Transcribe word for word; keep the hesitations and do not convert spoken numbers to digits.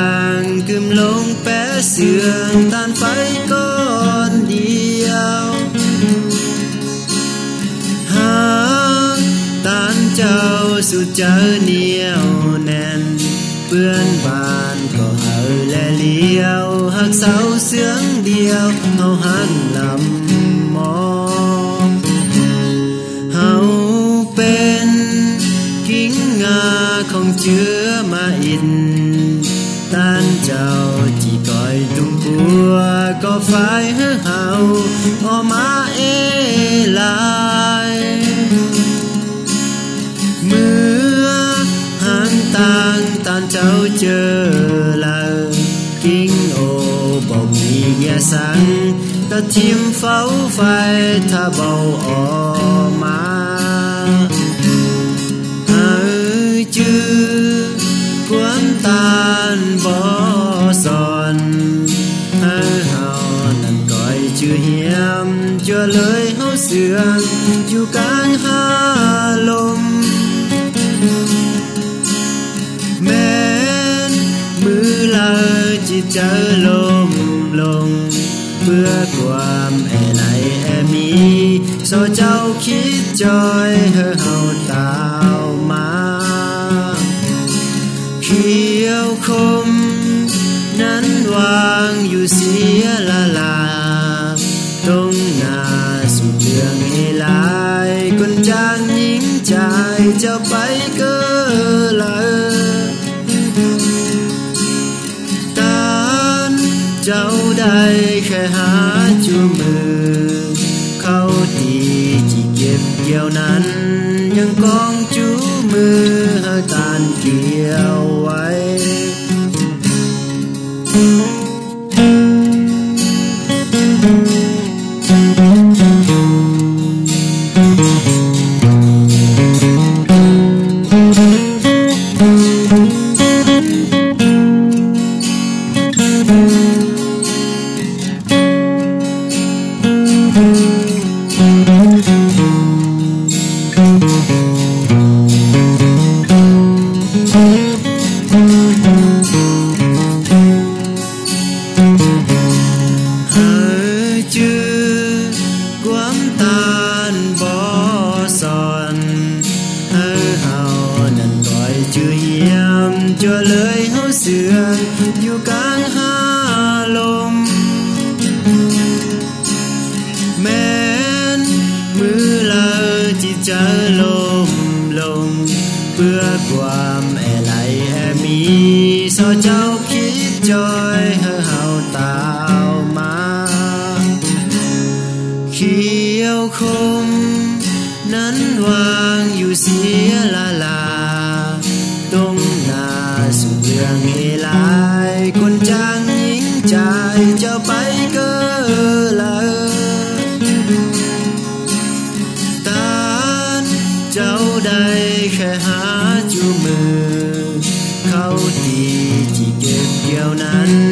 างกึมลงแปะเสื่องตานไฟก้อนเดียวหากตานเจ้าสู่เจอเหนียวแน่นเพื่อนบ้านก็เฮาและเลี้ยวหักเสาเสื่องเดียวเฮาหันลำมองเฮาเป็นกิ่งงาของเชื้อมาอินตานเจ้าที่ก้อยตุ้มปัวก็ฝ่ายเฮาเฮาออกมาเอลายเมื่อหางต่างตานเจ้าเจอแล้วกิ่งโอบอกมีเงียสังก็ทิมเฝ้าไฟถ้าเบาออกมาเฮาจื้อกวนตานบ่สอนเฮาเฮานั่นก้อยชื่อเหียมจั่วเลยเฮาเสื่อมอยู่กลางหาลมแม้นมือลาจิตเจอลมลงเพื่อความแอไหลแอมีโซเจ้าคิดจอยเฮาเฮาตาวมาเขียวคมนั้นวางอยู่เสียละลาตรงหน้าสุดเรื่องให้ลายคนจางหญิงใจเจ้าไปเก้อละตานเจ้าได้แค่หาจูมือเข้าตีที่เก็บเกี่ยวนั้นยังกองจูมือเฮาตานเกี่ยวไว้จั่วเลยเฮาเสื่อมอยู่กลางหาลมแม้นมือลาจิตเจอลมลงเพื่อความแอไหลแอมีโซเจ้าคิดจอยเฮาเฮาตาวมาเขียวคมนั้นวางอยู่เสียละลาตรงหน้าสุดเรื่องให้ลายคนจางหญิงใจเจ้าไปเก้อละตานเจ้าได้แค่หาจูมือเข้าตีที่เก็บเกี่ยวนั้น